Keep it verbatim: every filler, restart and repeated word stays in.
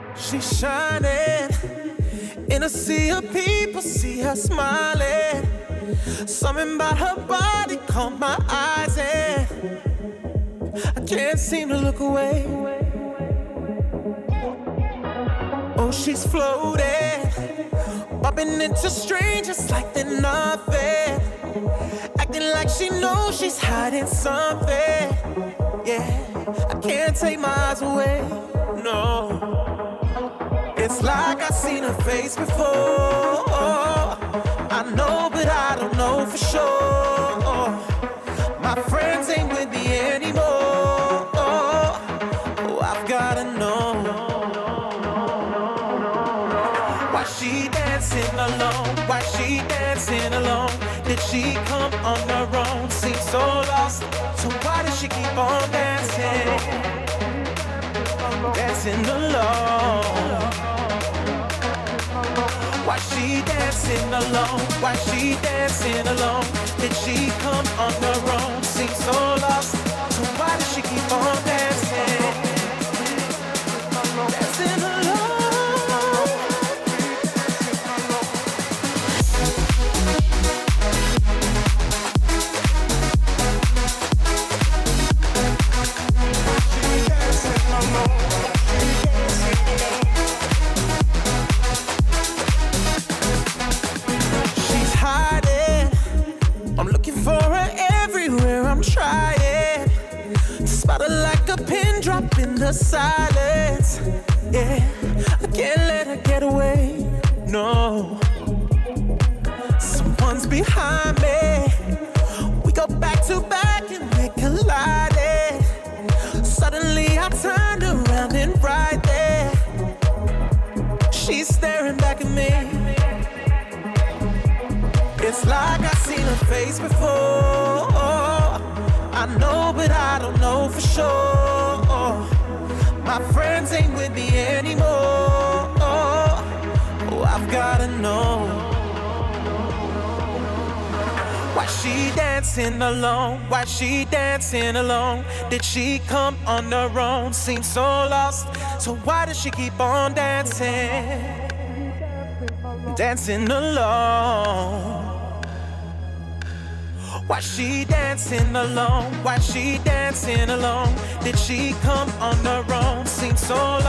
She's shining in a sea of people, see her smiling. Something about her body caught my eyes and I can't seem to look away. Oh, she's floating, bumping into strangers like they're nothing, acting like she knows she's hiding something. Yeah, I can't take my eyes away, no. It's like I've seen her face before. I know, but I don't know for sure. My friends ain't with me anymore. Oh, I've gotta know. Why she dancing alone? Why she dancing alone? Did she come on her own? Seems so lost. So why does she keep on dancing? Dancing alone. Why she dancing alone? Why she dancing alone? Did she come on her own? Seems so lost. So why does she keep on dancing? Dancing alone. In the silence, yeah, I can't let her get away, no. Someone's behind me. We go back to back and we collided. Suddenly I turned around and right there, she's staring back at me. It's like I've seen her face before. I know, but I don't know for sure. My friends ain't with me anymore. Oh, I've gotta know. Why she dancing alone? Why she dancing alone? Did she come on her own? Seems so lost. So why does she keep on dancing? Dancing alone. Why she dancing alone? Why she dancing alone? Did she come on her own? Seems so